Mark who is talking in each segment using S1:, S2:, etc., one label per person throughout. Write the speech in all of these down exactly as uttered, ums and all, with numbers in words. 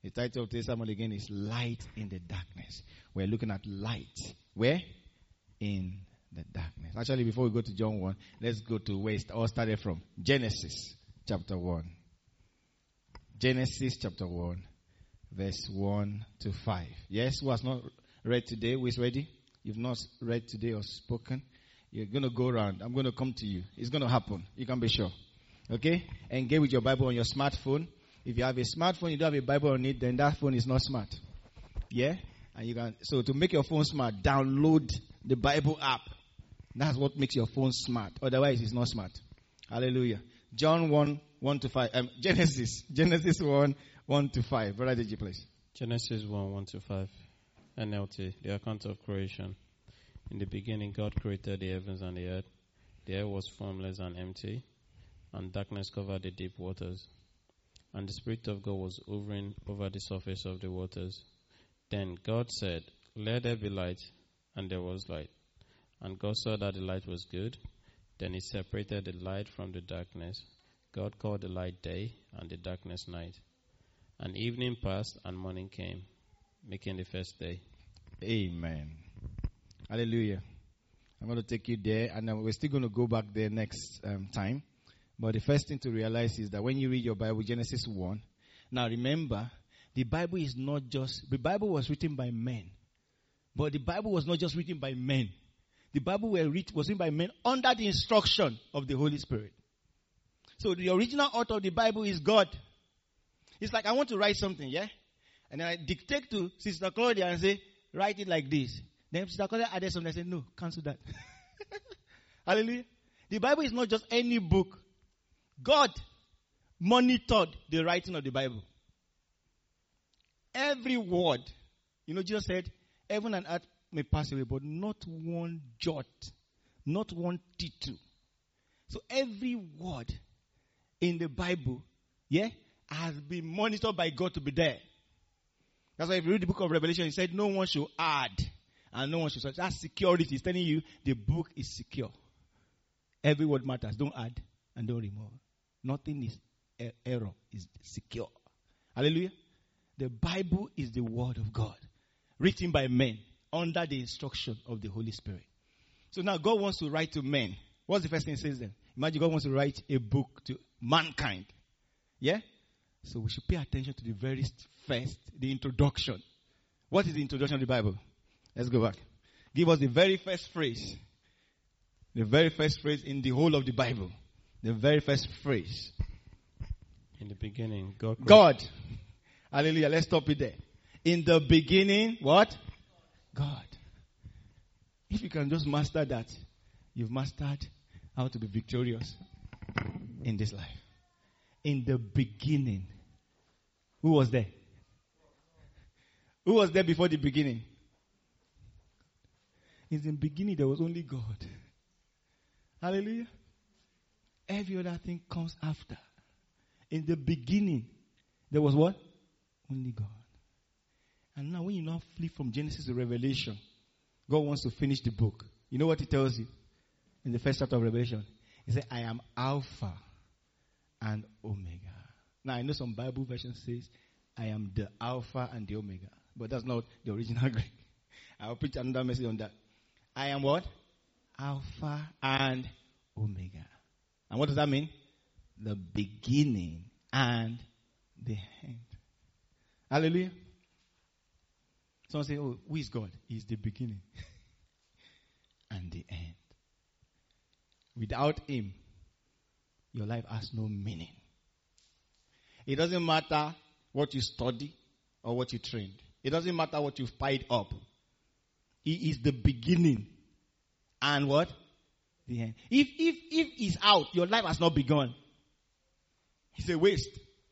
S1: The title of today's sermon again is Light in the Darkness. We're looking at light. Where? In the darkness. Actually, before we go to John one, let's go to where it all started from. Genesis chapter one. Genesis chapter one, verse one to five. Yes, who has not read today? Who is ready? You've not read today or spoken. You're going to go around. I'm going to come to you. It's going to happen. You can be sure. Okay? Engage with your Bible on your smartphone. If you have a smartphone, you don't have a Bible on it, then that phone is not smart. Yeah? And you can, so to make your phone smart, download the Bible app. That's what makes your phone smart. Otherwise, it's not smart. Hallelujah. John one, one to five. Um, Genesis. Genesis one, one to five. Brother, did you please?
S2: Genesis one, one to five. N L T, the account of creation. In the beginning, God created the heavens and the earth. The earth was formless and empty, and darkness covered the deep waters. And the Spirit of God was hovering over the surface of the waters. Then God said, "Let there be light," and there was light. And God saw that the light was good. Then he separated the light from the darkness. God called the light day, and the darkness night. And evening passed, and morning came, making the first day.
S1: Amen. Hallelujah. I'm going to take you there, and then we're still going to go back there next um, time. But the first thing to realize is that when you read your Bible, Genesis one, now remember, the Bible is not just, the Bible was written by men. But the Bible was not just written by men. The Bible were writ- was written by men under the instruction of the Holy Spirit. So the original author of the Bible is God. It's like I want to write something, yeah? And then I dictate to Sister Claudia and say, write it like this. Then Sister Claudia added something. I said, no, cancel that. Hallelujah. The Bible is not just any book. God monitored the writing of the Bible. Every word. You know, Jesus said, heaven and earth may pass away, but not one jot, not one tittle. So every word in the Bible, yeah, has been monitored by God to be there. That's why if you read the book of Revelation, he said no one should add and no one should search. That's security. It's telling you the book is secure. Every word matters. Don't add and don't remove. Nothing is er- error. Is secure. Hallelujah. The Bible is the word of God, written by men under the instruction of the Holy Spirit. So now God wants to write to men. What's the first thing he says then? Imagine God wants to write a book to mankind. Yeah? So we should pay attention to the very first, the introduction. What is the introduction of the Bible? Let's go back. Give us the very first phrase. The very first phrase in the whole of the Bible. The very first phrase.
S2: In the beginning, God.
S1: God. Hallelujah. Let's stop it there. In the beginning, what? God. If you can just master that, you've mastered how to be victorious in this life. In the beginning. Who was there? Who was there before the beginning? In the beginning, there was only God. Hallelujah. Every other thing comes after. In the beginning, there was what? Only God. And now when you now flip from Genesis to Revelation, God wants to finish the book. You know what he tells you? In the first chapter of Revelation, he said, I am Alpha and Omega. Now I know some Bible version says, I am the Alpha and the Omega. But that's not the original Greek. I'll preach another message on that. I am what? Alpha and Omega. And what does that mean? The beginning and the end. Hallelujah. Someone say, oh, who is God? He is the beginning and the end. Without him, your life has no meaning. It doesn't matter what you study or what you trained. It doesn't matter what you've piled up. He is the beginning and what? The end. If, if, if he's out, your life has not begun. It's a waste.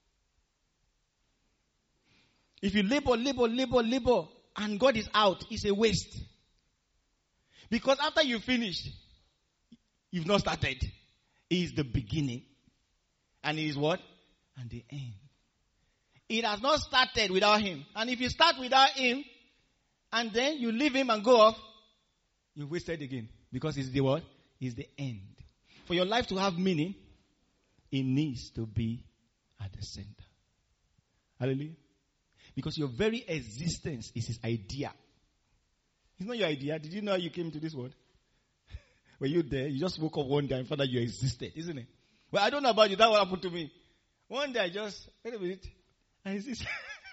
S1: If you labor, labor, labor, labor, and God is out, it's a waste. Because after you finish, you've not started. He is the beginning. And he is what? And the end. It has not started without him. And if you start without him, and then you leave him and go off, you've wasted again. Because it's the what? It's the end. For your life to have meaning, it needs to be at the center. Hallelujah. Because your very existence is his idea. It's not your idea. Did you know how you came into this world? Were you there? You just woke up one day and found that you existed, isn't it? Well, I don't know about you. That's what happened to me. One day I just, wait a minute. I exist.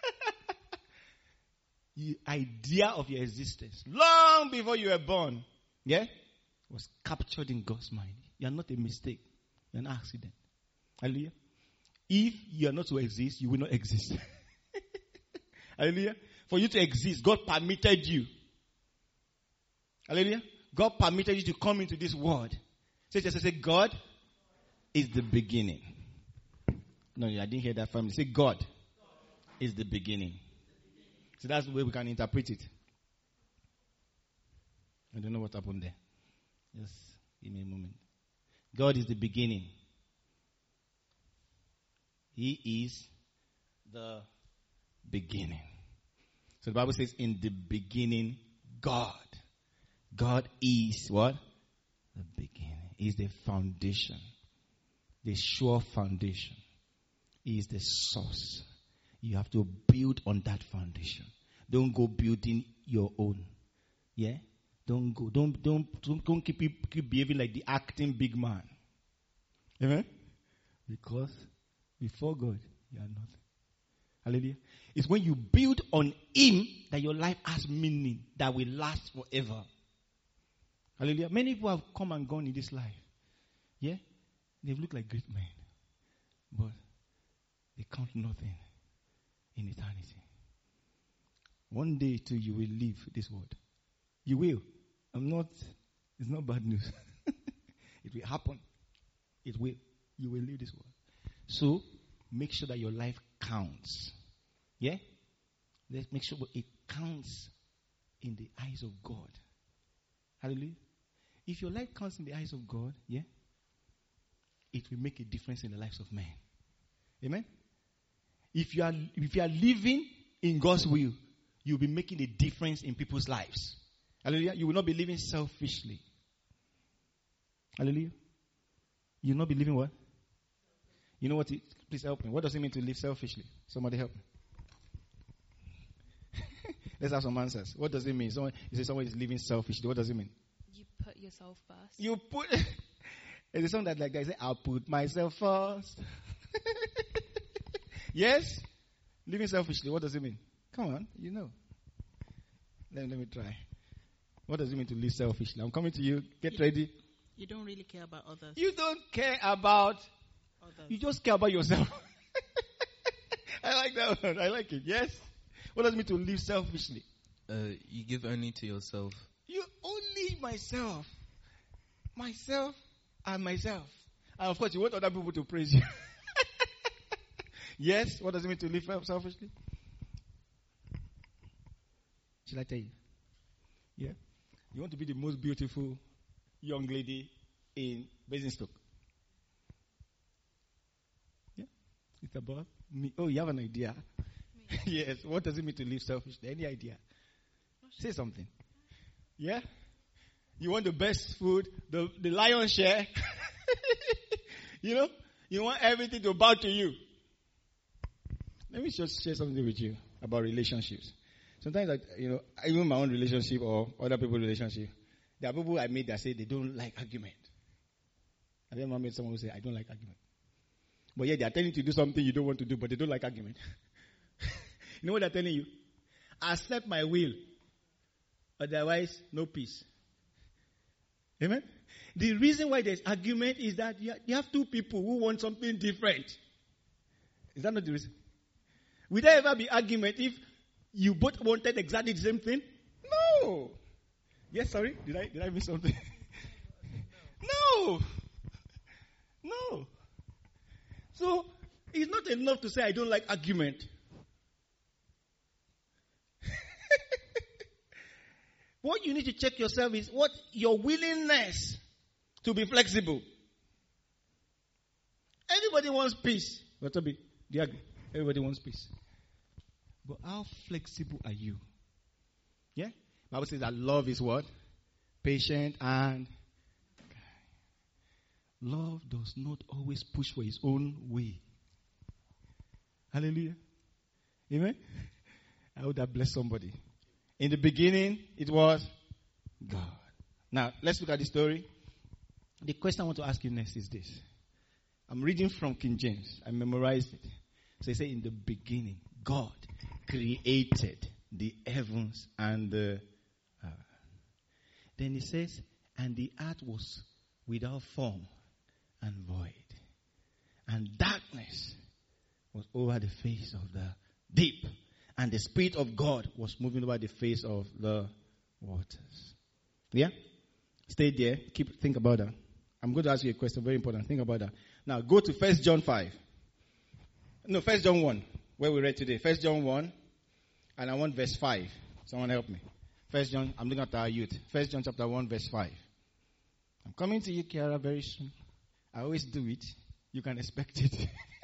S1: The idea of your existence, long before you were born, yeah, was captured in God's mind. You are not a mistake. You are an accident. Hallelujah. If you are not to exist, you will not exist. Hallelujah. For you to exist, God permitted you. Hallelujah. God permitted you to come into this world. Say, say, say, God is the beginning. No, I didn't hear that family. Say, God is the beginning. So that's the way we can interpret it. I don't know what happened there. Just give me a moment. God is the beginning. He is the beginning. So the Bible says, in the beginning, God. God is what? The beginning. He is the foundation. The sure foundation. He is the source. You have to build on that foundation. Don't go building your own. Yeah? Don't go. Don't don't don't, don't keep, keep behaving like the acting big man. Amen? Because before God, you are nothing. Hallelujah. It's when you build on Him that your life has meaning that will last forever. Hallelujah. Many people have come and gone in this life. Yeah? They've looked like great men. But they count nothing in eternity. One day too you will leave this world. You will. I'm not, it's not bad news. It will happen. It will. You will leave this world. So, make sure that your life counts. Yeah? Let's make sure it counts in the eyes of God. Hallelujah. If your life counts in the eyes of God, yeah, it will make a difference in the lives of men. Amen? If you are if you are living in God's will, you'll be making a difference in people's lives. Hallelujah. You will not be living selfishly. Hallelujah. You will not be living what? You know what? It, please help me. What does it mean to live selfishly? Somebody help me. Let's have some answers. What does it mean? Someone, you say someone is living selfishly. What does it mean?
S3: You put yourself first.
S1: You put. There's a song that like that say, "I'll put myself first." Yes? Living selfishly. What does it mean? Come on, you know. Let, let me try. What does it mean to live selfishly? I'm coming to you. Get
S4: you,
S1: ready.
S4: You don't really care about others.
S1: You don't care about
S4: others.
S1: You just care about yourself. I like that one. I like it. Yes? What does it mean to live selfishly?
S5: Uh, you give only to yourself.
S1: You only myself. Myself and myself. And of course, you want other people to praise you. Yes? What does it mean to live selfishly? Shall I tell you? Yeah? You want to be the most beautiful young lady in Basingstoke. Yeah? It's about me. Oh, you have an idea? Yes. What does it mean to live selfishly? Any idea? Say something. Yeah? You want the best food, the, the lion's share. You know? You want everything to bow to you. Let me just share something with you about relationships. Sometimes, like, you know, even my own relationship or other people's relationship, there are people I meet that say they don't like argument. Have you ever met someone who say, I don't like argument? But yeah, they are telling you to do something you don't want to do, but they don't like argument. You know what they're telling you? Accept my will. Otherwise, no peace. Amen? The reason why there's argument is that you have two people who want something different. Is that not the reason? Will there ever be argument if you both wanted exactly the same thing? No. Yes, sorry. Did I did I miss something? No. No. So it's not enough to say I don't like argument. What you need to check yourself is what your willingness to be flexible. Everybody wants peace. But Toby, do you agree? Everybody wants peace. But how flexible are you? Yeah? The Bible says that love is what? Patient and love does not always push for its own way. Hallelujah. Amen? I hope that bless somebody. In the beginning, it was God. Now, let's look at the story. The question I want to ask you next is this. I'm reading from King James. I memorized it. So he said, in the beginning, God created the heavens and the earth. Then he says, and the earth was without form and void. And darkness was over the face of the deep. And the Spirit of God was moving over the face of the waters. Yeah? Stay there. Keep think about that. I'm going to ask you a question, very important. Think about that. Now, go to First John five. No, First John one, where we read today. First John one, and I want verse five. Someone help me. First John, I'm looking at our youth. First John chapter one, verse five. I'm coming to you, Kiara, very soon. I always do it. You can expect it.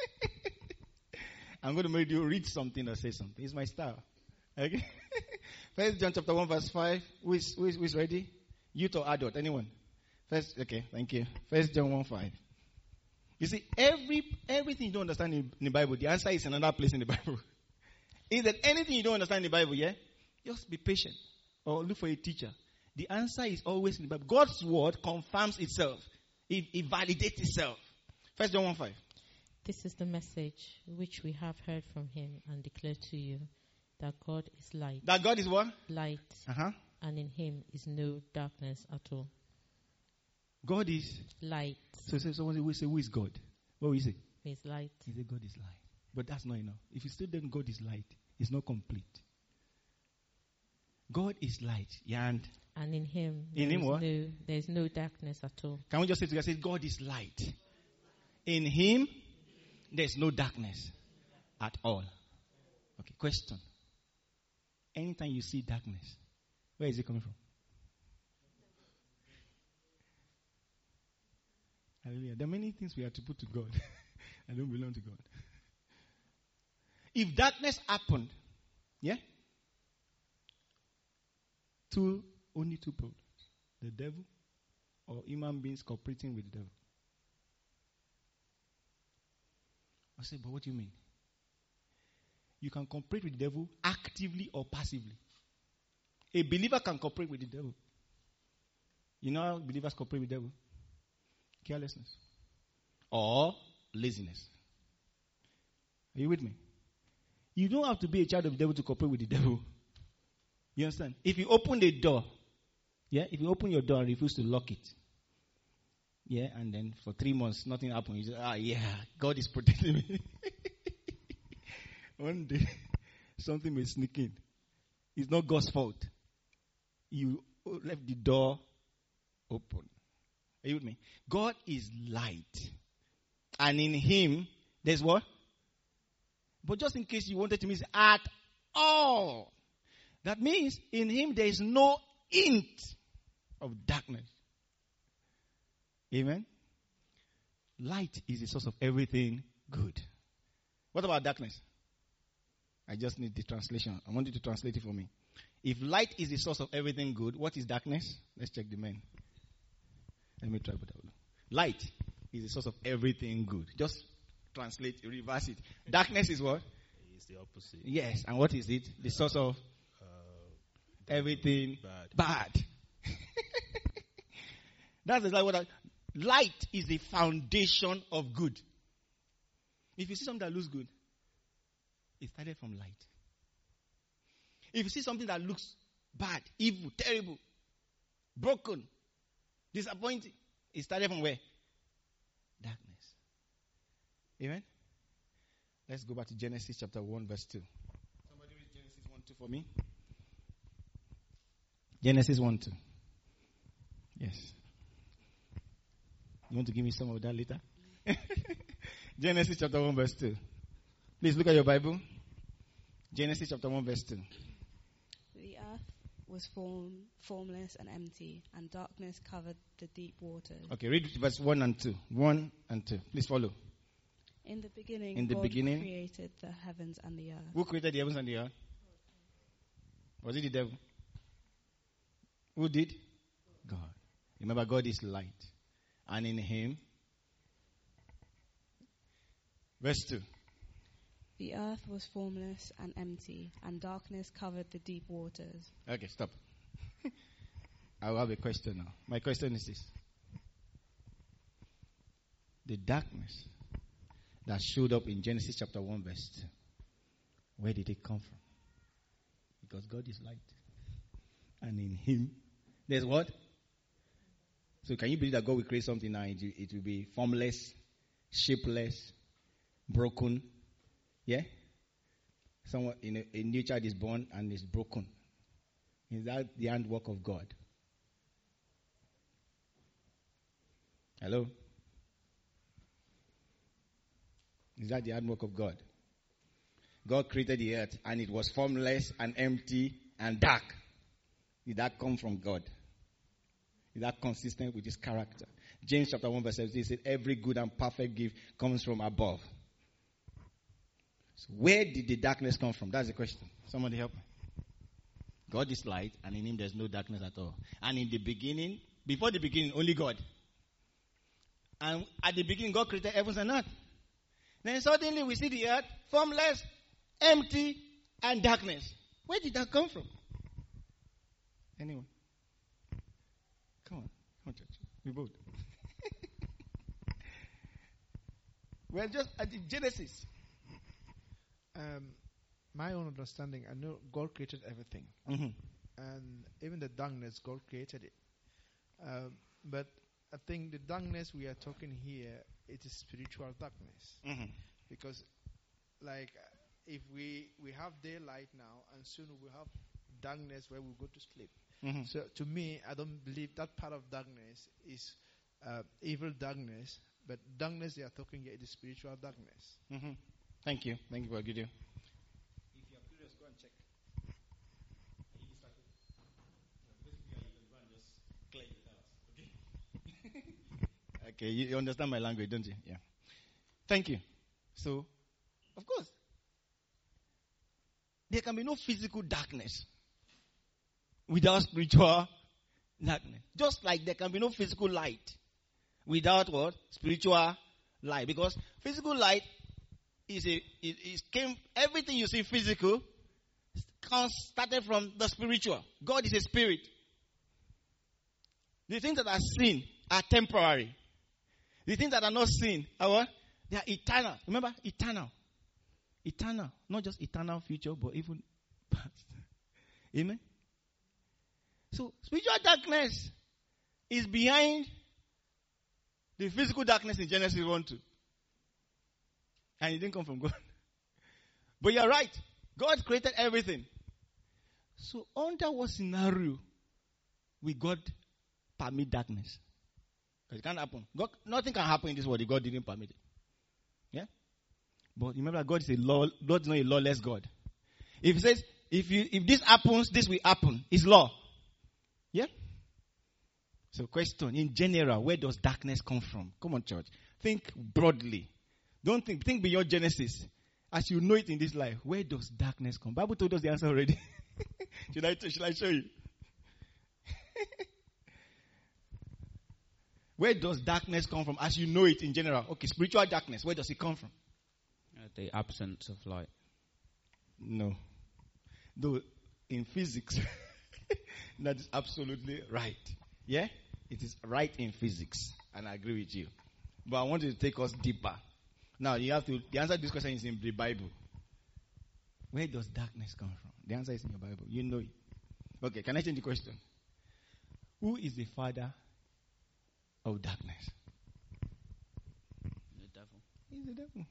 S1: I'm going to make you read something or say something. It's my style. Okay? First John chapter one, verse five. Who is, who is, who is ready? Youth or adult? Anyone? First, okay, thank you. First John one five. You see, every everything you don't understand in, in the Bible, the answer is in another place in the Bible. Is that anything you don't understand in the Bible, yeah? Just be patient. Or look for a teacher. The answer is always in the Bible. God's word confirms itself. It, it validates itself. First John one five.
S6: This is the message which we have heard from him and declare to you, that God is light.
S1: That God is what?
S6: Light.
S1: Uh-huh.
S6: And in him is no darkness at all.
S1: God is
S6: light.
S1: So, so someone will say, who is God? What will you say?
S6: He is light.
S1: He said, God is light. But that's not enough. If you still then God is light, it's not complete. God is light. Yeah, and,
S6: and in him,
S1: in him what?
S6: No, there is no darkness at all.
S1: Can we just say together, say, God is light. In him, there's no darkness at all. Okay, question. Anytime you see darkness, where is it coming from? Hallelujah. There are many things we have to put to God. I don't belong to God. If darkness happened, yeah? Two, only two problems. The devil or human beings cooperating with the devil. I say, but what do you mean? You can cooperate with the devil actively or passively. A believer can cooperate with the devil. You know how believers cooperate with the devil? Carelessness. Or laziness. Are you with me? You don't have to be a child of the devil to cooperate with the devil. You understand? If you open the door, yeah, if you open your door and refuse to lock it, yeah, and then for three months nothing happened, you say, ah, yeah, God is protecting me. One day, something may sneak in. It's not God's fault. You left the door open. Are you with me? God is light. And in him, there's what? But just in case you wanted to miss at all. That means in him there is no hint of darkness. Amen? Light is the source of everything good. What about darkness? I just need the translation. I want you to translate it for me. If light is the source of everything good, what is darkness? Let's check the men. Let me try with that. Light is the source of everything good. Just translate, reverse it. Darkness is what?
S7: It's the opposite.
S1: Yes. And what is it? The source of
S7: uh,
S1: everything
S7: bad.
S1: bad. That's exactly what I, light is the foundation of good. If you see something that looks good, it started from light. If you see something that looks bad, evil, terrible, broken, disappointing, it started from where? Darkness. Amen? Let's go back to Genesis chapter one verse two. Somebody read Genesis one two for me. Genesis one two. Yes. You want to give me some of that later? Genesis chapter one verse two. Please look at your Bible. Genesis chapter one verse two.
S3: The earth was form, formless and empty, and darkness covered the deep waters.
S1: Okay, read verse one and two. one and two. Please follow.
S3: In the beginning,
S1: In the
S3: God
S1: beginning,
S3: created the heavens and the earth.
S1: who created the heavens and the earth? Was it the devil? Who did? God. Remember, God is light. And in him, verse two.
S3: The earth was formless and empty, and darkness covered the deep waters.
S1: Okay, stop. I will have a question now. My question is this. The darkness that showed up in Genesis chapter one verse two, where did it come from? Because God is light. And in him, there's what? So can you believe that God will create something now? It will, it will be formless, shapeless, broken. Yeah? Someone in a, a new child is born and is broken. Is that the handwork of God? Hello? Is that the handwork of God? God created the earth and it was formless and empty and dark. Did that come from God? Is that consistent with his character? James chapter one verse seventeen said, every good and perfect gift comes from above. So where did the darkness come from? That's the question. Somebody help me. God is light and in him there's no darkness at all. And in the beginning, before the beginning, only God. And at the beginning, God created heavens and earth. Then suddenly we see the earth formless, empty, and darkness. Where did that come from? Anyone? Come on. Come on, church. We vote. We're just at the Genesis.
S7: Um, my own understanding, I know God created everything.
S1: Mm-hmm.
S7: And even the darkness, God created it. Um, but I think the darkness we are talking here, it is spiritual darkness.
S1: Mm-hmm.
S7: Because, like, if we we have daylight now, and soon we will have darkness where we go to sleep.
S1: Mm-hmm.
S7: So, to me, I don't believe that part of darkness is uh, evil darkness, but darkness they are talking here is spiritual darkness.
S1: Mm-hmm. Thank you. Thank you for a good deal. If you are curious, go and check. Are you distracted? No, because if you are, you can go and just clear your house. Okay? Okay, you, you understand my language, don't you? Yeah. Thank you. So, of course, there can be no physical darkness without spiritual darkness. Just like there can be no physical light without what? Spiritual light. Because physical light is a, it, it came, everything you see physical comes, started from the spiritual. God is a spirit. The things that are seen are temporary. The things that are not seen are what? They are eternal. Remember? Eternal. Eternal. Not just eternal future, but even past. Amen? So, spiritual darkness is behind the physical darkness in Genesis one two. And it didn't come from God. But you're right. God created everything. So, under what scenario will God permit darkness? Because it can't happen. God, nothing can happen in this world if God didn't permit it. Yeah? But remember, God is a law. God is not a lawless God. If He says, if you if this happens, this will happen. It's law. Yeah? So, question, in general, where does darkness come from? Come on, church. Think broadly. Don't think, think beyond Genesis. As you know it in this life, where does darkness come? Bible told us the answer already. should I should I show you? Where does darkness come from as you know it in general? Okay, spiritual darkness, where does it come from?
S2: Uh, the absence of light.
S1: No. Though in physics, that is absolutely right. Yeah? It is right in physics. And I agree with you. But I want you to take us deeper. Now, you have to, the answer to this question is in the Bible. Where does darkness come from? The answer is in your Bible. You know it. Okay, can I change the question? Who is the father of darkness?
S2: The devil.
S1: He's the devil.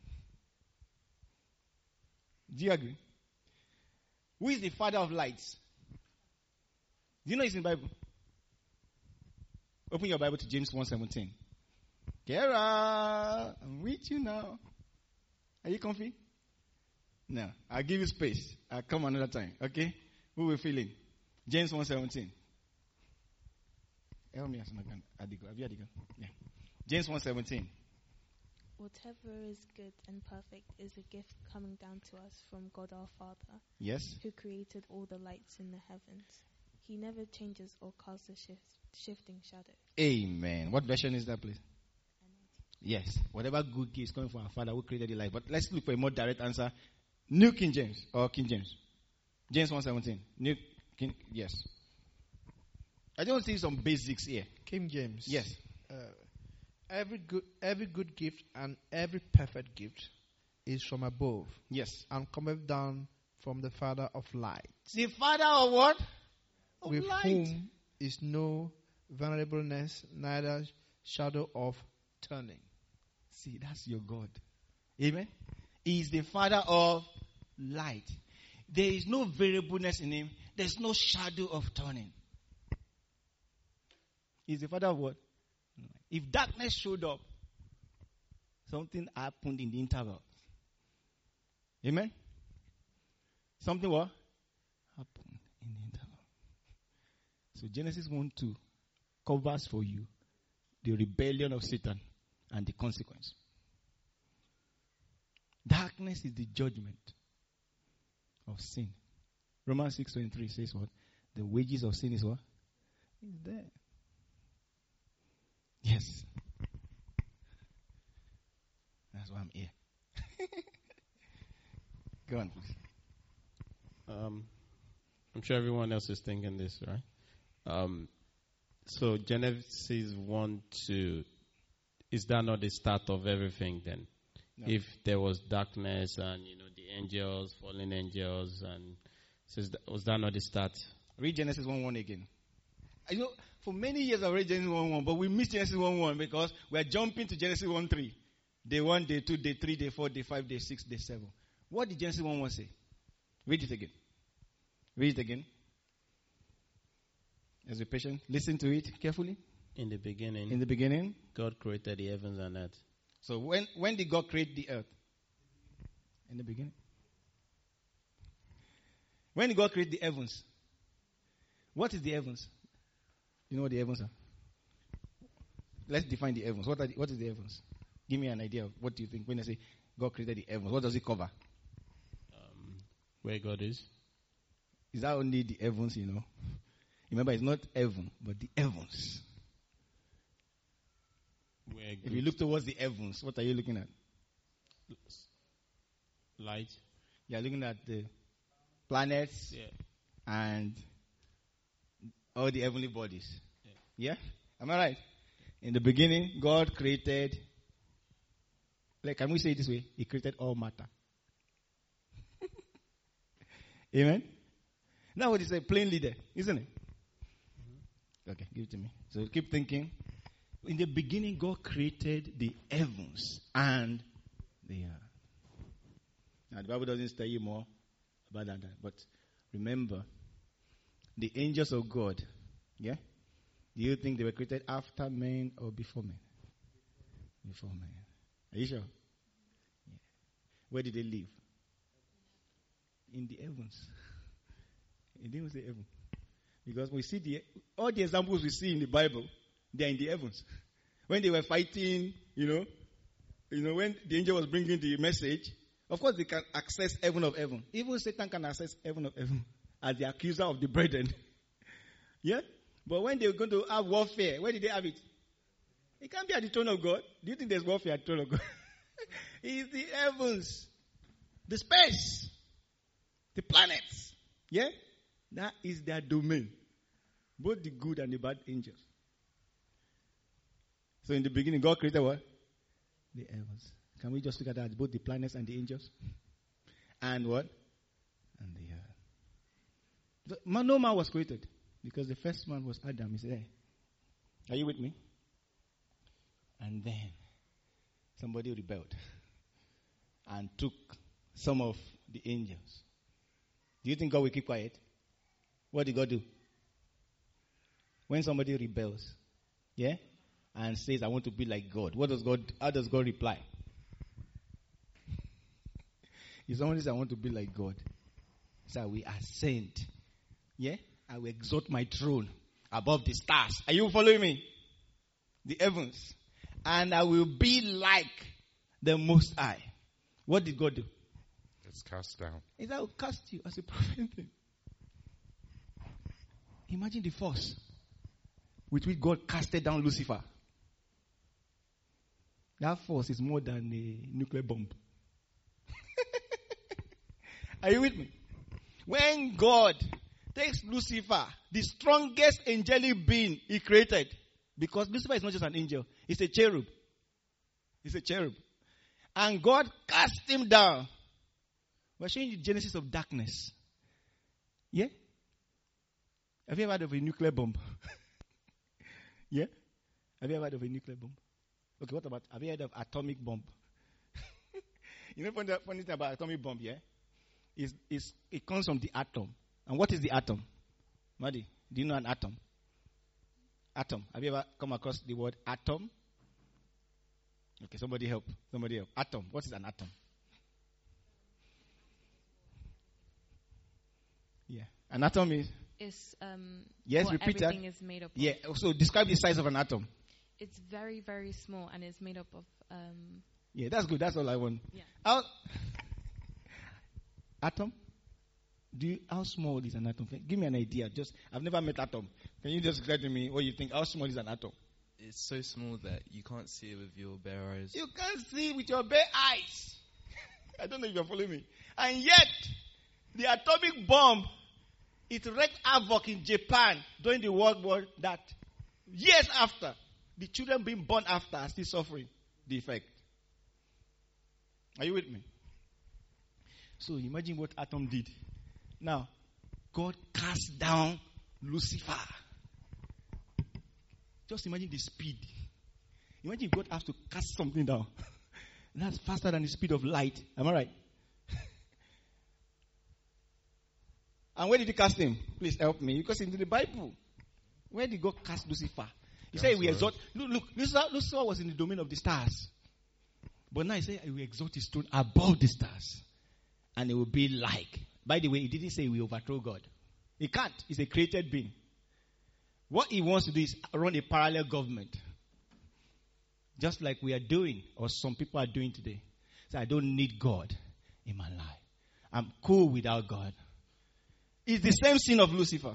S1: Do you agree? Who is the father of lights? Do you know it's in the Bible? Open your Bible to James one seventeen. Kara, I'm with you now. Are you comfy? No. I'll give you space. I'll come another time. Okay? Who will fill in? James one seventeen. Help me as my gun. Adigo. Have you had the gun? Yeah. James one seventeen.
S8: Whatever is good and perfect is a gift coming down to us from God our Father.
S1: Yes.
S8: Who created all the lights in the heavens. He never changes or casts a shift, shifting shadow.
S1: Amen. What version is that, please? Yes. Whatever good gift is coming from our Father who created the light. But let's look for a more direct answer. New King James or King James? James one seventeen. New King, yes. I just want to see some basics here.
S7: King James.
S1: Yes.
S7: Uh, every good, every good gift and every perfect gift is from above,
S1: Yes.
S7: and cometh down from the Father of lights,
S1: The Father of what? Of
S7: with
S1: light.
S7: whom is no variableness, neither shadow of turning.
S1: See, that's your God. Amen. He is the Father of light. There is no variableness in him. There's no shadow of turning. He's the Father of what? If darkness showed up, something happened in the interval. Amen. Something what? Happened in the interval. So Genesis one two covers for you the rebellion of Satan and the consequence. Darkness is the judgment of sin. Romans six twenty-three says what? The wages of sin is what? Is there. Yes. That's why I'm here. Go on, please.
S2: Um, I'm sure everyone else is thinking this, right? Um, so Genesis one two, is that not the start of everything then?
S1: No.
S2: If there was darkness and, you know, the angels, fallen angels, and says that, was that not the start?
S1: Read Genesis one one again. You know, for many years I read Genesis one one, but we missed Genesis one one because we are jumping to Genesis one three. Day one, day two, day three, day four, day five, day six, day seven. What did Genesis one one say? Read it again. Read it again. As a patient, listen to it carefully.
S2: In the beginning,
S1: In the beginning.
S2: God created the heavens and earth.
S1: So when, when did God create the earth? In the beginning. When did God create the heavens? What is the heavens? You know what the heavens are? Let's define the heavens. What are the, what is the heavens? Give me an idea of what do you think when I say God created the heavens. What does it cover?
S2: Um, where God is.
S1: Is that only the heavens, you know? Remember, it's not heaven, but the heavens.
S2: Where
S1: If you look towards the heavens, what are you looking at?
S2: light.
S1: You are looking at the planets
S2: Yeah.
S1: and all the heavenly bodies.
S2: Yeah.
S1: Yeah? Am I right? In the beginning, God created, like, can we say it this way? He created all matter. Amen? Now what is a plainly there, isn't it? Mm-hmm. Okay, give it to me. So keep thinking. In the beginning, God created the heavens and the earth. Now, the Bible doesn't tell you more about that, but remember, the angels of God, yeah? Do you think they were created after men or before men? Before men. Are you sure? Yeah. Where did they live? In the heavens. It didn't say heaven. Because we see the, all the examples we see in the Bible, they are in the heavens. When they were fighting, you know, you know, when the angel was bringing the message, of course they can access heaven of heaven. Even Satan can access heaven of heaven as the accuser of the brethren. Yeah? But when they were going to have warfare, where did they have it? It can't be at the throne of God. Do you think there's warfare at the throne of God? It's the heavens, the space, the planets. Yeah? That is their domain. Both the good and the bad angels. So in the beginning, God created what? The heavens. Can we just look at that? Both the planets and the angels? And what? And the earth. The, man, no man was created. Because the first man was Adam. He's there. Are you with me? And then somebody rebelled and took some of the angels. Do you think God will keep quiet? What did God do? When somebody rebels, yeah, and says, I want to be like God, what does God, how does God reply? If someone says, I want to be like God, so I will ascend, yeah, I will exalt my throne above the stars. Are you following me? The heavens. And I will be like the Most High. What did God do?
S9: It's cast down.
S1: He said, I will cast you as a prophet. Imagine the force with which God casted down Lucifer. That force is more than a nuclear bomb. Are you with me? When God takes Lucifer, the strongest angelic being he created, because Lucifer is not just an angel, he's a cherub. He's a cherub. And God cast him down. We're showing you the genesis of darkness. Yeah? Have you ever heard of a nuclear bomb? Yeah? Have you ever heard of a nuclear bomb? Okay, what about, have you heard of atomic bomb? You know, funny, funny thing about atomic bomb, yeah? Is is it comes from the atom. And what is the atom? Madi, do you know an atom? Atom. Have you ever come across the word atom? Okay, somebody help. Somebody help. Atom. What is an atom? Yeah. An atom is?
S10: Is um,
S1: yes,
S10: what
S1: repeat that.
S10: everything is made up of.
S1: Yeah. So describe the size of an atom.
S10: It's very, very small and it's made up of... Um,
S1: yeah, that's good. That's all I want.
S10: Yeah.
S1: How, atom? Do you, how small is an atom? Give me an idea. Just I've never met atom. Can you just explain to me what you think? How small is an atom?
S5: It's so small that you can't see it with your bare eyes.
S1: You can't see with your bare eyes. I don't know if you're following me. And yet, the atomic bomb, it wreaked havoc in Japan during the World War that years after, the children being born after are still suffering the effect. Are you with me? So imagine what atom did. Now, God cast down Lucifer. Just imagine the speed. Imagine God has to cast something down. That's faster than the speed of light. Am I right? And where did he cast him? Please help me. Because in the Bible, where did God cast Lucifer? He said, we exalt. Look, look, Lucifer, Lucifer was in the domain of the stars. But now he said, I will exalt his throne above the stars. And it will be like. By the way, he didn't say he will overthrow God. He can't. He's a created being. What he wants to do is run a parallel government. Just like we are doing, or some people are doing today. So I don't need God in my life. I'm cool without God. It's the same sin of Lucifer.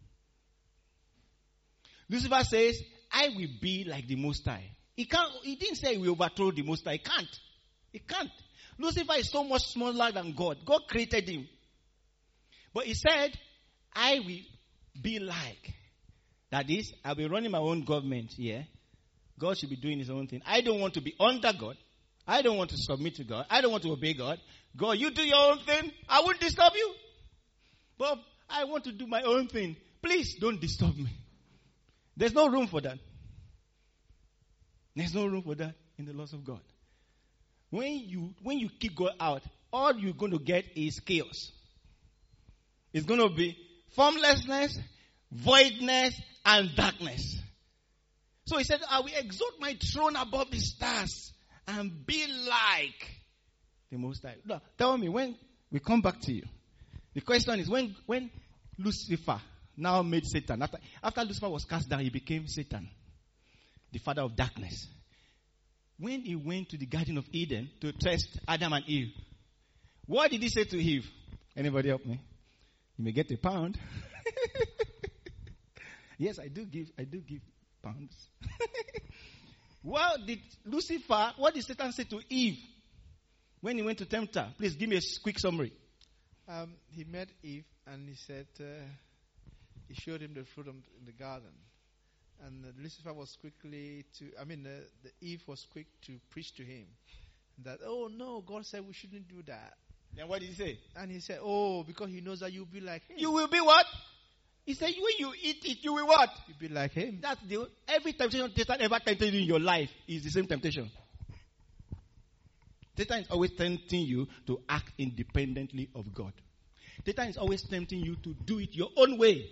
S1: Lucifer says, I will be like the Most High. He can't. He didn't say he will overthrow the Most High. He can't. He can't. Lucifer is so much smaller than God. God created him. But he said, I will be like. That is, I'll be running my own government here. God should be doing his own thing. I don't want to be under God. I don't want to submit to God. I don't want to obey God. God, you do your own thing. I won't disturb you. But I want to do my own thing. Please don't disturb me. There's no room for that. There's no room for that in the laws of God. When you when you kick God out, all you're going to get is chaos. It's going to be formlessness, voidness, and darkness. So he said, I will exalt my throne above the stars and be like the Most High. Now, tell me, when we come back to you, the question is, when, when Lucifer now made Satan, after, after Lucifer was cast down, he became Satan, the father of darkness. When he went to the Garden of Eden to test Adam and Eve, what did he say to Eve? Anybody help me? You may get a pound. Yes, I do give, I do give pounds. Well, did Lucifer, what did Satan say to Eve when he went to tempt her? Please give me a quick summary.
S7: Um, he met Eve and he said, uh, he showed him the fruit of, in the garden. And uh, Lucifer was quickly to, I mean, uh, the Eve was quick to preach to him that, oh no, God said we shouldn't do that.
S1: Then what did he say?
S7: And he said, oh, because he knows that you'll be like him.
S1: You will be what? He said, when you eat it, you will what?
S7: You'll be like him.
S1: That's the, every temptation Satan ever tempted you in your life is the same temptation. Satan is always tempting you to act independently of God. Satan is always tempting you to do it your own way.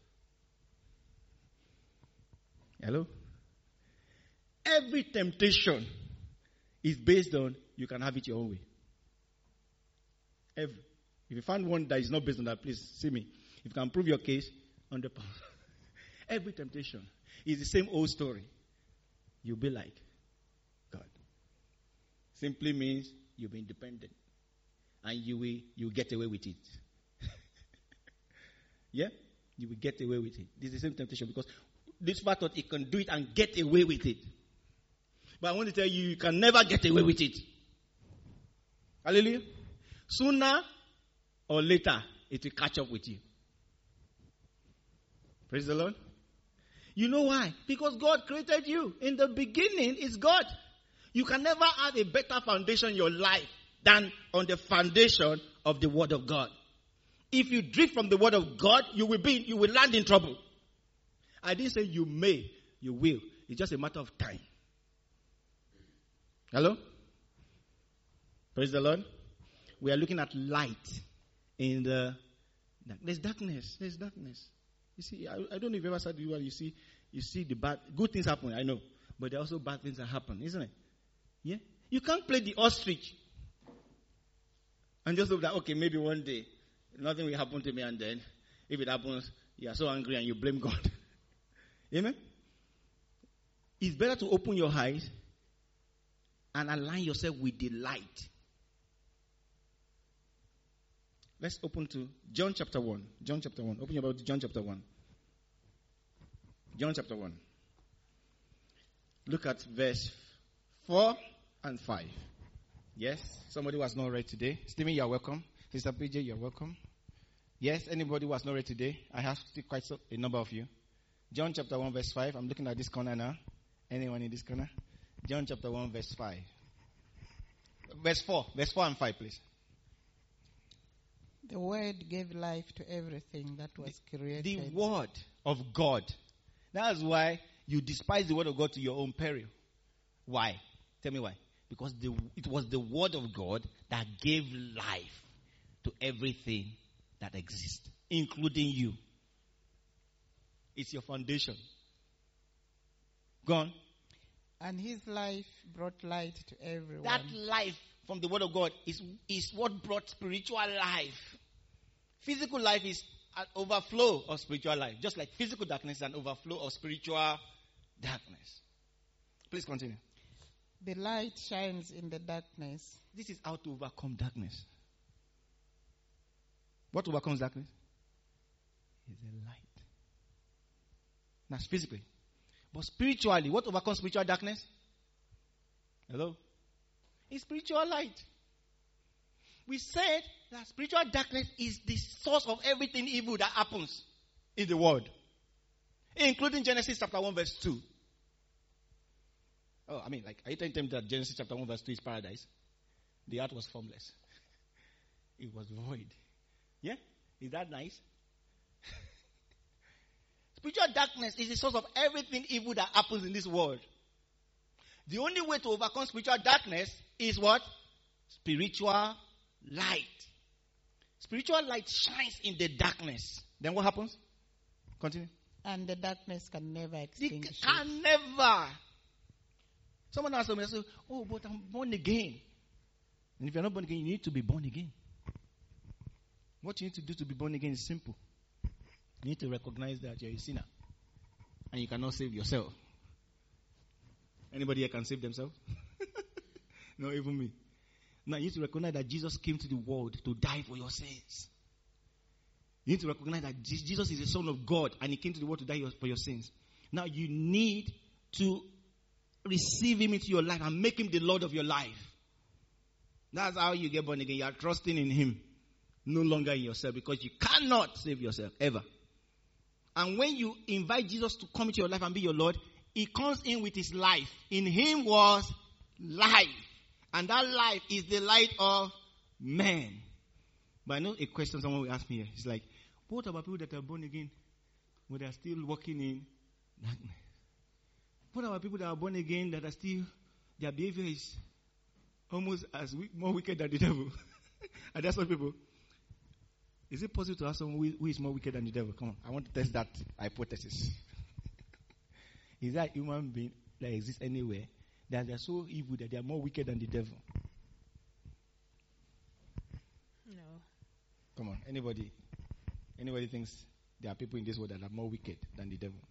S1: Hello? Every temptation is based on you can have it your own way. Every. If you find one that is not based on that, please see me. If you can prove your case, one hundred pounds. Every temptation is the same old story. You'll be like God. Simply means you'll be independent. And you will you get away with it. Yeah? You will get away with it. This is the same temptation because this part thought it can do it and get away with it. But I want to tell you, you can never get away with it. Hallelujah. Sooner or later, it will catch up with you. Praise the Lord. You know why? Because God created you. In the beginning, it's God. You can never have a better foundation in your life than on the foundation of the Word of God. If you drift from the Word of God, you will be, you will land in trouble. I didn't say you may, you will. It's just a matter of time. Hello? Praise the Lord. We are looking at light in the dark. There's darkness. There's darkness. You see, I, I don't know if you ever said you you see, you see the bad, good things happen, I know. But there are also bad things that happen, isn't it? Yeah? You can't play the ostrich and just hope that, okay, maybe one day nothing will happen to me, and then if it happens, you are so angry and you blame God. Amen? It's better to open your eyes and align yourself with the light. Let's open to John chapter one. John chapter one. Open your Bible to John chapter one. John chapter one. Look at verse four and five. Yes? Somebody who has not read today. Stephen, you are welcome. Sister P J, you are welcome. Yes? Anybody who has not read today? I have quite a number of you. John chapter one verse five. I'm looking at this corner now. Anyone in this corner? John chapter one verse five. Verse four. Verse four and five, please.
S11: The Word gave life to everything that was created.
S1: The Word of God. That's why you despise the Word of God to your own peril. Why? Tell me why. Because the, it was the Word of God that gave life to everything that exists, including you. It's your foundation. Go on.
S11: And His life brought light to everyone.
S1: That life from the Word of God is, is what brought spiritual life. Physical life is an overflow of spiritual life. Just like physical darkness is an overflow of spiritual darkness. Please continue.
S11: The light shines in the darkness.
S1: This is how to overcome darkness. What overcomes darkness? Is the light. That's physically. But spiritually, what overcomes spiritual darkness? Hello? It's spiritual light. We said that spiritual darkness is the source of everything evil that happens in the world. Including Genesis chapter one verse two. Oh, I mean, like, are you telling them that Genesis chapter one verse two is paradise? The earth was formless. It was void. Yeah? Is that nice? Spiritual darkness is the source of everything evil that happens in this world. The only way to overcome spiritual darkness is what? Spiritual light. Spiritual light shines in the darkness. Then what happens? Continue.
S11: And the darkness can never extinguish it.
S1: Can never. Someone asked me, I said, oh, but I'm born again. And if you're not born again, you need to be born again. What you need to do to be born again is simple. You need to recognize that you're a sinner. And you cannot save yourself. Anybody here can save themselves? No, even me. Now you need to recognize that Jesus came to the world to die for your sins. You need to recognize that Jesus is the Son of God and He came to the world to die for your sins. Now you need to receive Him into your life and make Him the Lord of your life. That's how you get born again. You are trusting in Him, no longer in yourself, because you cannot save yourself ever. And when you invite Jesus to come into your life and be your Lord, He comes in with His life. In Him was life. And that life is the light of man. But I know a question someone will ask me here. It's like, what about people that are born again when they are still walking in darkness? What about people that are born again that are still, their behavior is almost as we, more wicked than the devil? And that's what people. Is it possible to have someone who, who is more wicked than the devil? Come on, I want to test that hypothesis. Is that human being that exists anywhere that they're so evil that they are more wicked than the devil?
S11: No.
S1: Come on, anybody? Anybody thinks there are people in this world that are more wicked than the devil?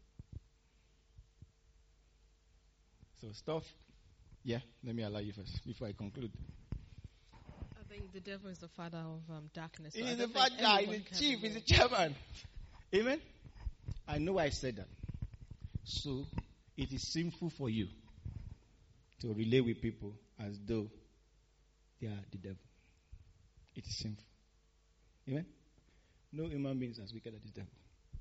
S1: So stuff. Yeah, let me allow you first before I conclude.
S12: I think the devil is the father of um, darkness. So
S1: he is the father, he's the chief, he's the chairman. Amen? I know I said that. So, it is sinful for you to relate with people as though they are the devil. It is sinful. Amen? No human being is as wicked as the devil.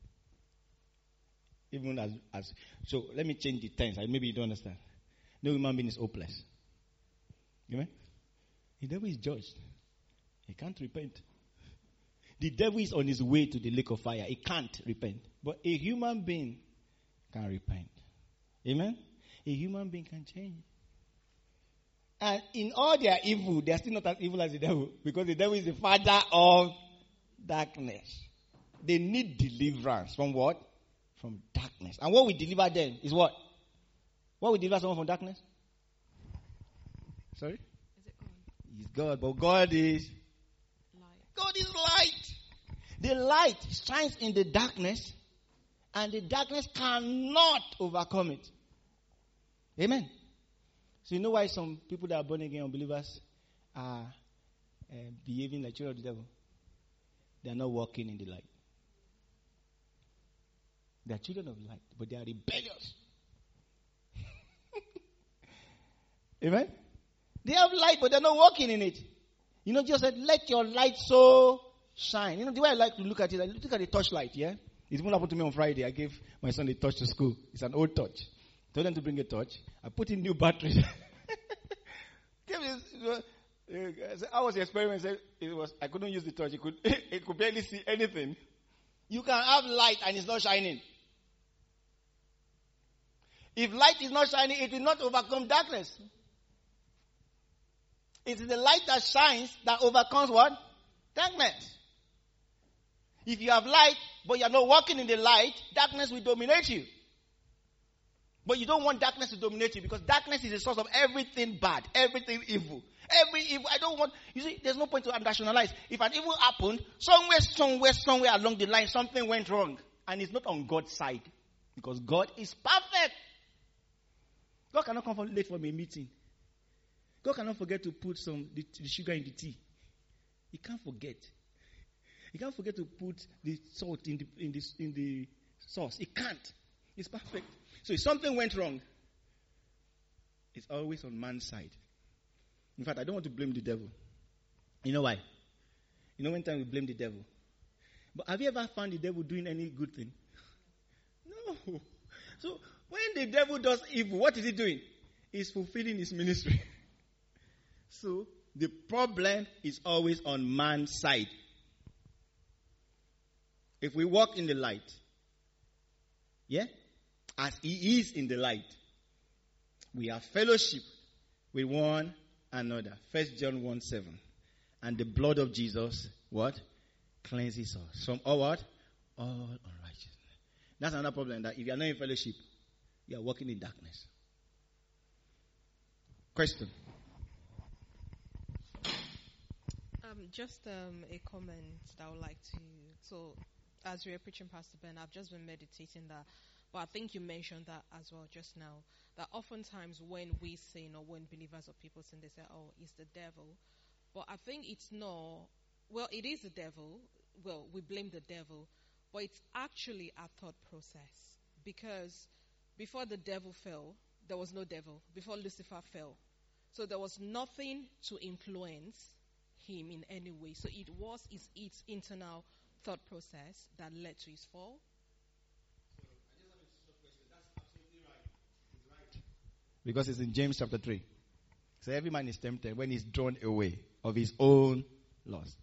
S1: Even as, as so let me change the tense. Maybe you don't understand. No human being is hopeless. Amen? The devil is judged. He can't repent. The devil is on his way to the lake of fire. He can't repent. But a human being can repent. Amen? A human being can change. And in all their evil, they are still not as evil as the devil. Because the devil is the father of darkness. They need deliverance from what? From darkness. And what we deliver them is what? What we deliver someone from darkness? Sorry?
S10: Is it God?
S1: He's God. But God is
S10: Light.
S1: God is light. The light shines in the darkness, and the darkness cannot overcome it. Amen. So you know why some people that are born again unbelievers are uh, behaving like children of the devil? They are not walking in the light. They are children of light, but they are rebellious. Amen. They have light, but they're not walking in it. You know, Jesus said, "Let your light so shine." You know, the way I like to look at it, I look at the torchlight, yeah? It even happened to me on Friday. I gave my son a torch to school. It's an old torch. Told them to bring a torch. I put in new batteries. How was the experiment? Said it was, I couldn't use the torch. It could, it could barely see anything. You can have light and it's not shining. If light is not shining, it will not overcome darkness. It is the light that shines that overcomes what? Darkness. If you have light, but you are not walking in the light, darkness will dominate you. But you don't want darkness to dominate you, because darkness is the source of everything bad, everything evil. Every evil. I don't want, you see, there's no point to rationalize. If an evil happened, somewhere, somewhere, somewhere along the line, something went wrong. And it's not on God's side. Because God is perfect. God cannot come late from a meeting. God cannot forget to put some the, the sugar in the tea. He can't forget. He can't forget to put the salt in the in the in the sauce. He can't. It's perfect. So if something went wrong, it's always on man's side. In fact, I don't want to blame the devil. You know why? You know when time we blame the devil. But have you ever found the devil doing any good thing? No. So when the devil does evil, what is he doing? He's fulfilling his ministry. So the problem is always on man's side. If we walk in the light, yeah, as he is in the light, we have fellowship with one another. First John one seven. And the blood of Jesus, what? Cleanses us from all what? All unrighteousness. That's another problem, that if you are not in fellowship, you are walking in darkness. Question.
S12: Um, just um, a comment that I would like to. So, as we were preaching, Pastor Ben, I've just been meditating that, but I think you mentioned that as well just now. That oftentimes when we sin, or when believers or people sin, they say, "Oh, it's the devil." But I think it's not. Well, it is the devil. Well, we blame the devil, but it's actually our thought process. Because before the devil fell, there was no devil. Before Lucifer fell, so there was nothing to influence him in any way. So it was his, its internal thought process that led to his fall.
S1: So I just have a short question. That's absolutely right. It's right. Because it's in James chapter three. So every man is tempted when he's drawn away of his own lust.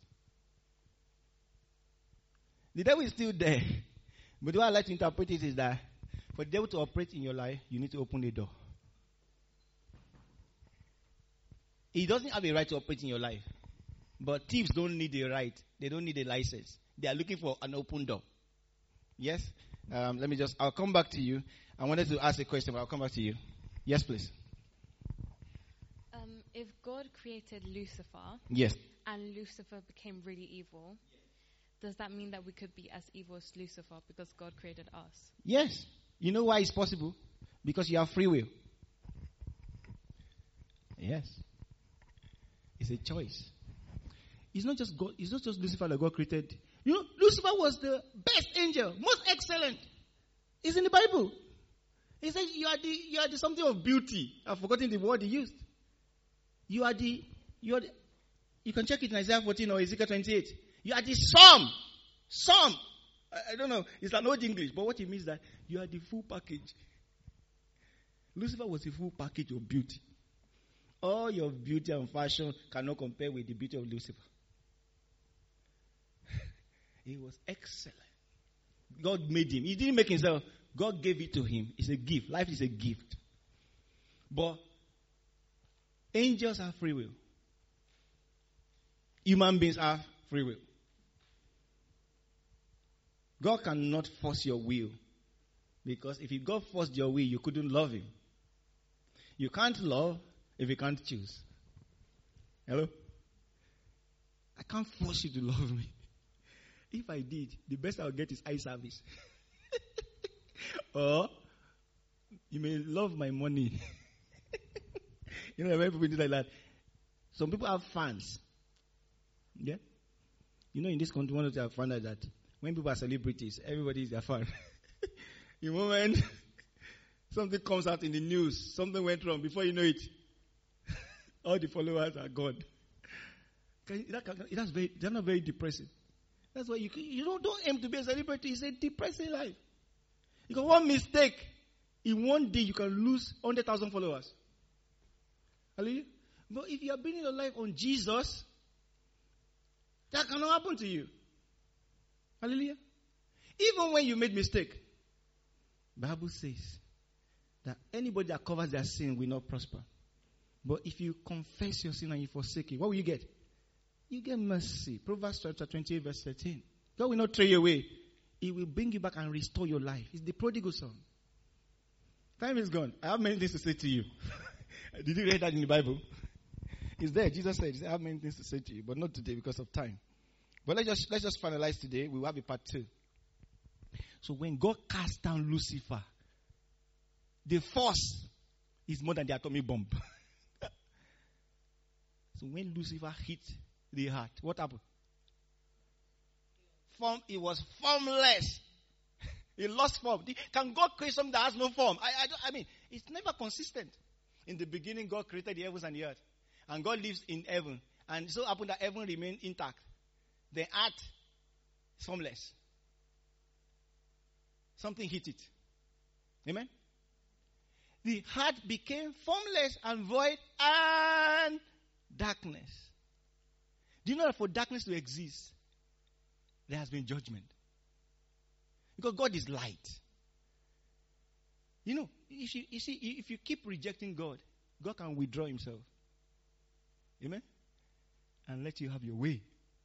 S1: The devil is still there. But the way I like to interpret it is that for the devil to operate in your life, you need to open the door. He doesn't have a right to operate in your life. But thieves don't need a right. They don't need a license. They are looking for an open door. Yes? Um, let me just, I'll come back to you. I wanted to ask a question, but I'll come back to you. Yes, please.
S10: Um, if God created Lucifer,
S1: yes,
S10: and Lucifer became really evil, does that mean that we could be as evil as Lucifer because God created us?
S1: Yes. You know why it's possible? Because you have free will. Yes. It's a choice. It's not just God. It's not just Lucifer that God created. You know, Lucifer was the best angel, most excellent. It's in the Bible. He said you are the you are the something of beauty. I've forgotten the word he used. You are the you are the, you can check it in Isaiah fourteen or Ezekiel twenty-eight. You are the sum. Sum. I, I don't know. It's an old English, but what it means is that you are the full package. Lucifer was the full package of beauty. All your beauty and fashion cannot compare with the beauty of Lucifer. He was excellent. God made him. He didn't make himself. God gave it to him. It's a gift. Life is a gift. But angels have free will. Human beings have free will. God cannot force your will. Because if God forced your will, you couldn't love him. You can't love if you can't choose. Hello? I can't force you to love me. If I did, the best I'll get is eye service. Or you may love my money. You know, when people do like that. Some people have fans. Yeah? You know, in this country, one of the found out that when people are celebrities, everybody is their fan. The moment something comes out in the news, something went wrong, before you know it, all the followers are gone. That, that's, very, that's not very depressing. That's why you, you don't, don't aim to be a celebrity. It's a depressing life. You got one mistake. In one day, you can lose one hundred thousand followers. Hallelujah. But if you are building your life on Jesus, that cannot happen to you. Hallelujah. Even when you made mistake, the Bible says that anybody that covers their sin will not prosper. But if you confess your sin and you forsake it, what will you get? You get mercy. Proverbs chapter twenty-eight verse thirteen. God will not throw you away. He will bring you back and restore your life. It's the prodigal son. Time is gone. I have many things to say to you. Did you read that in the Bible? It's there. Jesus said, I have many things to say to you, but not today because of time. But let's just, let's just finalize today. We will have a part two. So when God cast down Lucifer, the force is more than the atomic bomb. So when Lucifer hit the heart, what happened? Form, it was formless. It lost form. Can God create something that has no form? I, I, I mean, it's never consistent. In the beginning, God created the heavens and the earth. And God lives in heaven. And so happened that heaven remained intact. The earth, formless. Something hit it. Amen? The heart became formless and void and darkness. Do you know that for darkness to exist, there has been judgment? Because God is light. You know, if you, you see, if you keep rejecting God, God can withdraw himself. Amen? And let you have your way.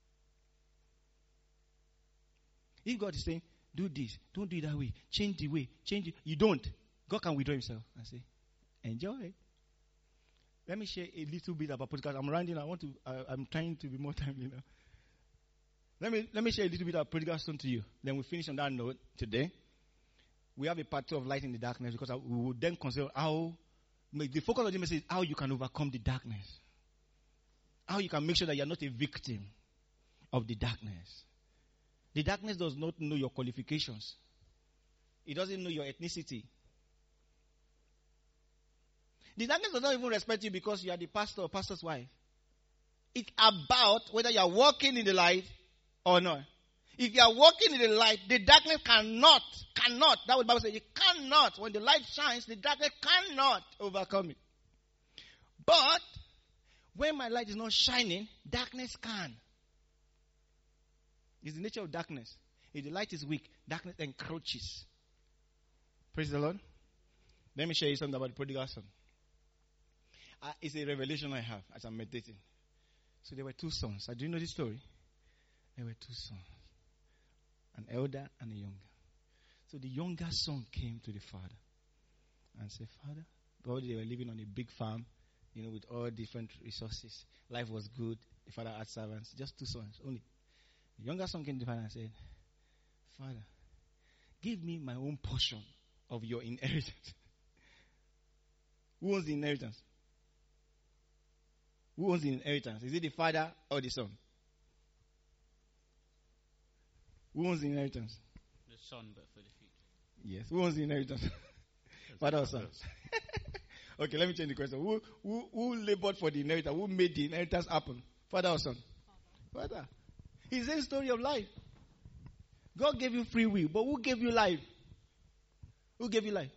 S1: If God is saying, do this, don't do it that way, change the way, change it, you don't, God can withdraw himself and say, enjoy. Let me share a little bit about podcast. I'm rounding. I want to. Uh, I'm trying to be more timely now. Let me let me share a little bit about prodigal son to you. Then we finish on that note today. We have a part two of light in the darkness because I, we will then consider how the focus of the message is how you can overcome the darkness. How you can make sure that you are not a victim of the darkness. The darkness does not know your qualifications. It doesn't know your ethnicity. The darkness does not even respect you because you are the pastor or pastor's wife. It's about whether you are walking in the light or not. If you are walking in the light, the darkness cannot, cannot, that what the Bible says, you cannot, when the light shines, the darkness cannot overcome it. But, when my light is not shining, darkness can. It's the nature of darkness. If the light is weak, darkness encroaches. Praise the Lord. Let me share you something about the prodigal son. Uh, it's a revelation I have as I'm meditating. So there were two sons. Uh, do you know this story? There were two sons. An elder and a younger. So the younger son came to the father and said, Father, probably they were living on a big farm, you know, with all different resources. Life was good. The father had servants. Just two sons only. The younger son came to the father and said, Father, give me my own portion of your inheritance. Who owns the inheritance? Who owns the inheritance? Is it the father or the son? Who owns the inheritance?
S13: The son, but for the future.
S1: Yes. Who owns the inheritance? Father or son? Okay, let me change the question. Who, who, who labored for the inheritance? Who made the inheritance happen? Father or son? Father. Father. It's the story of life. God gave you free will, but who gave you life? Who gave you life?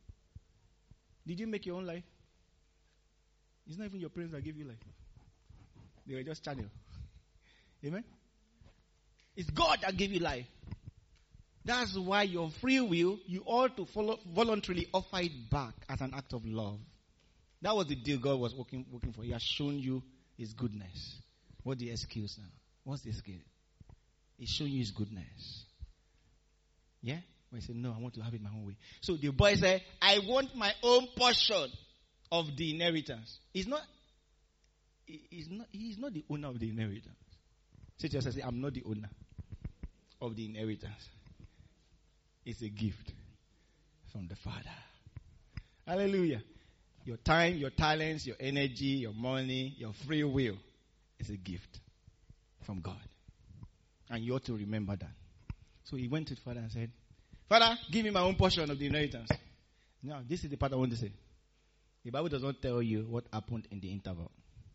S1: Did you make your own life? It's not even your parents that gave you life. They were just channel. Amen? It's God that gave you life. That's why your free will, you ought to follow, voluntarily offer it back as an act of love. That was the deal God was working, working for. He has shown you His goodness. What's the excuse now? What's the excuse? He's showing you His goodness. Yeah? But he said, no, I want to have it my own way. So the boy said, I want my own portion of the inheritance. He's not, he's not, he's not the owner of the inheritance. Say to yourself, I'm not the owner of the inheritance. It's a gift from the Father. Hallelujah. Your time, your talents, your energy, your money, your free will is a gift from God. And you ought to remember that. So he went to the Father and said, Father, give me my own portion of the inheritance. Now, this is the part I want to say. The Bible does not tell you what happened in the interval.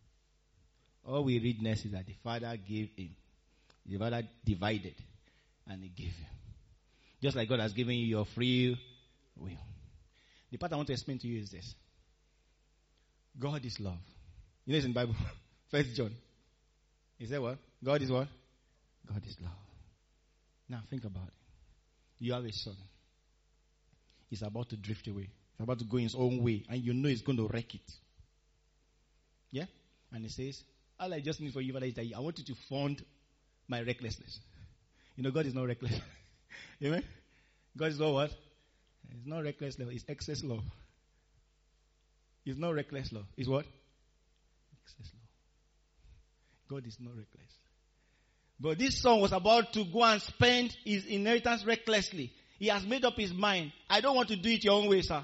S1: All we read next is that the Father gave him. The Father divided and he gave him. Just like God has given you your free will. The part I want to explain to you is this. God is love. You know it's in the Bible. First John. He said what? God is what? God is love. Now think about it. You have a son. He's about to drift away. He's about to go his own way. And you know he's going to wreck it. Yeah? And he says, all I just need for you, Father, is that I want you to fund my recklessness. You know, God is not reckless. Amen? God is not what? It's not reckless love. It's excess love. It's not reckless love. It's what? Excess love. God is not reckless. But this son was about to go and spend his inheritance recklessly. He has made up his mind. I don't want to do it your own way, sir.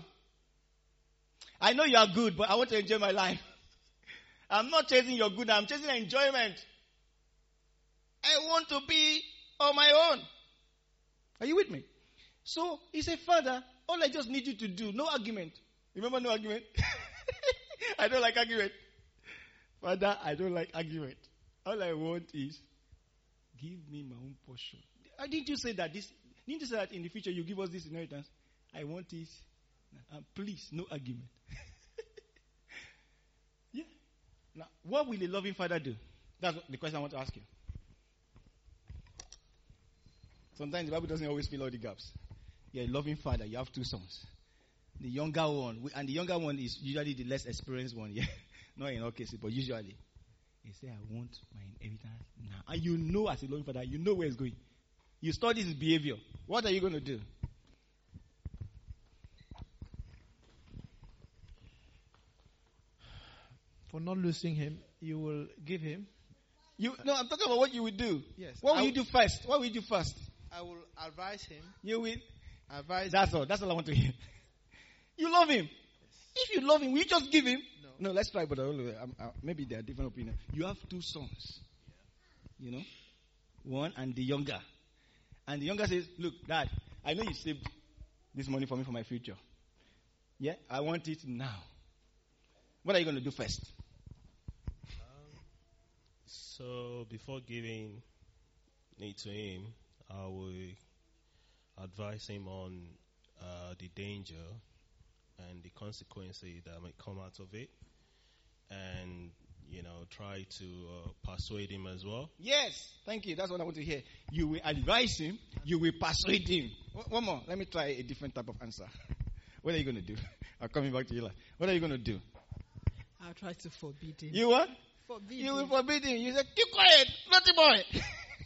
S1: I know you are good, but I want to enjoy my life. I'm not chasing your good. I'm chasing enjoyment. I want to be on my own. Are you with me? So he said, Father, all I just need you to do, no argument. Remember no argument? I don't like argument. Father, I don't like argument. All I want is give me my own portion. Didn't you say that this? Didn't you say that in the future you give us this inheritance? I want it. Uh, please, no argument. Yeah. Now, what will a loving father do? That's the question I want to ask you. Sometimes the Bible doesn't always fill all the gaps. You're a loving father. You have two sons. The younger one, and the younger one is usually the less experienced one. Yeah, not in all cases, but usually. He said, I want my inheritance now. And you know as a loving father, you know where it's going. You study his behavior. What are you going to do?
S7: For not losing him, you will give him.
S1: You no, I'm talking about what you will do.
S7: Yes.
S1: What will
S7: I
S1: you do first? What will you do first?
S7: I will advise him.
S1: You will
S7: advise.
S1: That's
S7: him.
S1: all. That's all I want to hear. You love him. Yes. If you love him, will you just give him?
S7: No.
S1: No, let's try. But um, uh, maybe there are different opinions. You have two sons. Yeah. You know, one and the younger. And the younger says, "Look, Dad, I know you saved this money for me for my future. Yeah, I want it now. What are you going to do first?"
S14: Um, so before giving it to him, I will advise him on uh, the danger and the consequences that might come out of it, and you know, try to uh, persuade him as well.
S1: Yes, thank you. That's what I want to hear. You will advise him. You will persuade him. One more. Let me try a different type of answer. What are you going to do? I'm coming back to you. What are you going to do?
S4: I'll try to forbid him.
S1: You what?
S4: Forbid
S1: you
S4: him.
S1: will forbid him. You say, keep quiet, naughty boy.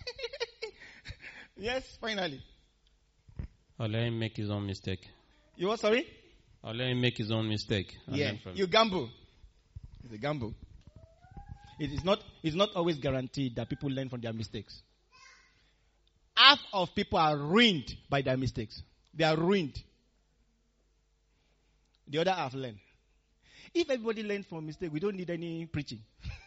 S1: Yes, finally.
S2: I'll let him make his own mistake.
S1: You what, sorry?
S2: I'll let him make his own mistake.
S1: Yeah, you gamble. It's a gamble. It is not, it's not always guaranteed that people learn from their mistakes. Half of people are ruined by their mistakes. They are ruined. The other half learn. If everybody learns from mistake, we don't need any preaching.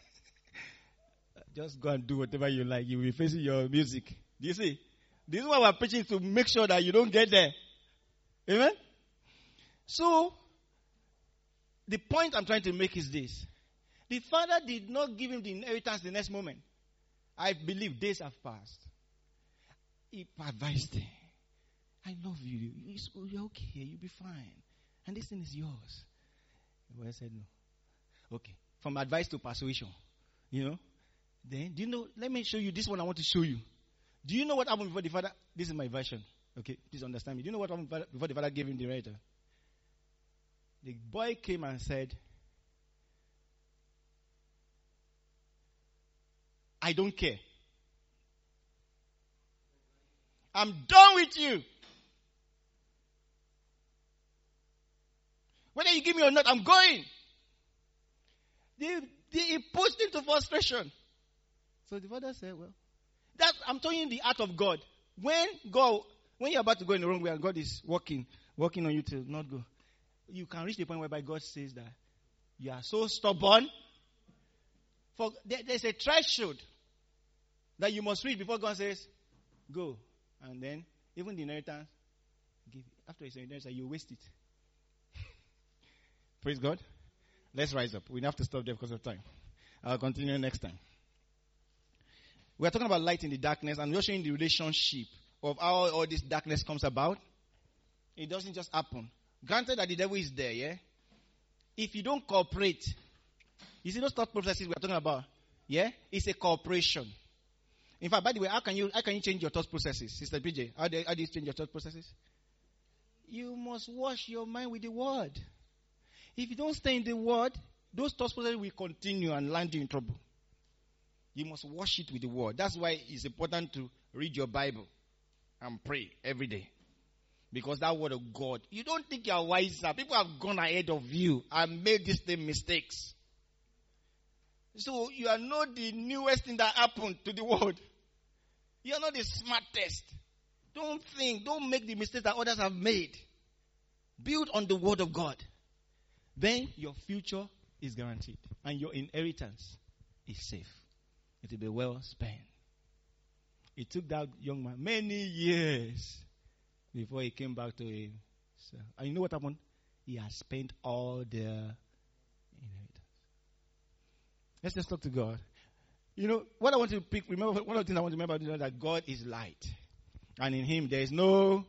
S1: Just go and do whatever you like. You will be facing your music. Do you see? This is why we're preaching, to make sure that you don't get there. Amen? So, the point I'm trying to make is this. The father did not give him the inheritance the next moment. I believe days have passed. He advised her. I love you. You're okay. You'll be fine. And this thing is yours. The boy said no. Okay. From advice to persuasion. You know. Then, do you know, let me show you this one I want to show you. Do you know what happened before the father? This is my version. Okay, please understand me. Do you know what happened before the father gave him the writer? The boy came and said, I don't care. I'm done with you. Whether you give me or not, I'm going. They, they pushed him to frustration. So the father said, well, that I'm telling you the art of God. When God, when you're about to go in the wrong way and God is working, working on you to not go, you can reach the point whereby God says that you are so stubborn. For there, there's a threshold that you must reach before God says, go. And then, even the inheritance, give, after it's an inheritance, you waste it. Praise God. Let's rise up. We have to stop there because of time. I'll continue next time. We're talking about light in the darkness, and we're showing the relationship of how all this darkness comes about. It doesn't just happen. Granted that the devil is there, yeah? If you don't cooperate, you see those thought processes we're talking about, yeah? It's a cooperation. In fact, by the way, how can you how can you change your thought processes, Sister P J? How do, how do you change your thought processes? You must wash your mind with the word. If you don't stay in the word, those thought processes will continue and land you in trouble. You must wash it with the word. That's why it's important to read your Bible and pray every day. Because that word of God, you don't think you are wiser. People have gone ahead of you and made these same mistakes. So you are not the newest thing that happened to the world. You are not the smartest. Don't think, don't make the mistakes that others have made. Build on the word of God. Then your future is guaranteed. And your inheritance is safe. It will be well spent. It took that young man many years before he came back to him. So, and you know what happened? He has spent all their inheritance. Let's just talk to God. You know, what I want to pick, remember, one of the things I want to remember is that God is light. And in him there is no.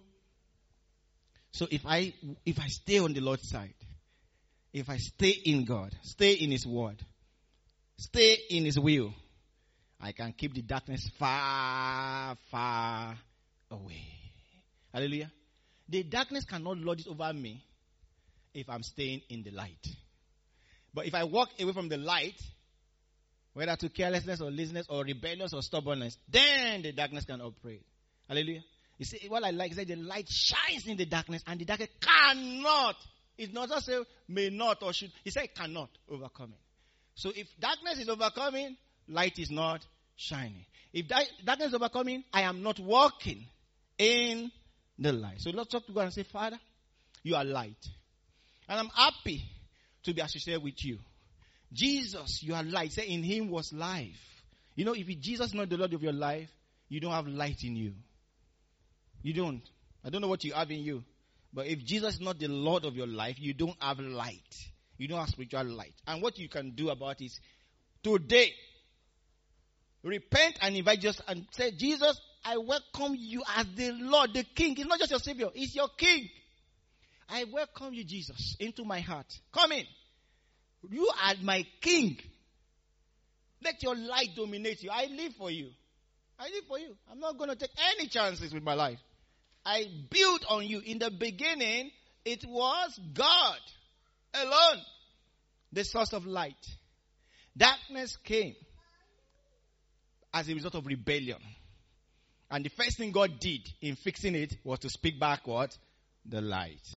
S1: So if I if I stay on the Lord's side, if I stay in God, stay in his word, stay in his will, I can keep the darkness far, far away. Hallelujah. The darkness cannot lord it over me if I'm staying in the light. But if I walk away from the light, whether to carelessness or laziness or rebellious or stubbornness, then the darkness can operate. Hallelujah. You see, what I like is that the light shines in the darkness and the darkness cannot. It's not just say may not or should. He said cannot overcome it. So if darkness is overcoming, light is not shining. If darkness is overcoming, I am not walking in the light. So let's talk to God and say, Father, you are light. And I'm happy to be associated with you. Jesus, you are light. Say, in him was life. You know, if Jesus is not the Lord of your life, you don't have light in you. You don't. I don't know what you have in you. But if Jesus is not the Lord of your life, you don't have light. You don't have spiritual light. And what you can do about it is, today, repent and invite Jesus and say, Jesus, I welcome you as the Lord, the King. It's not just your Savior, it's your King. I welcome you, Jesus, into my heart. Come in. You are my King. Let your light dominate you. I live for you. I live for you. I'm not going to take any chances with my life. I build on you. In the beginning, it was God alone, the source of light. Darkness came as a result of rebellion. And the first thing God did in fixing it was to speak back what? The light.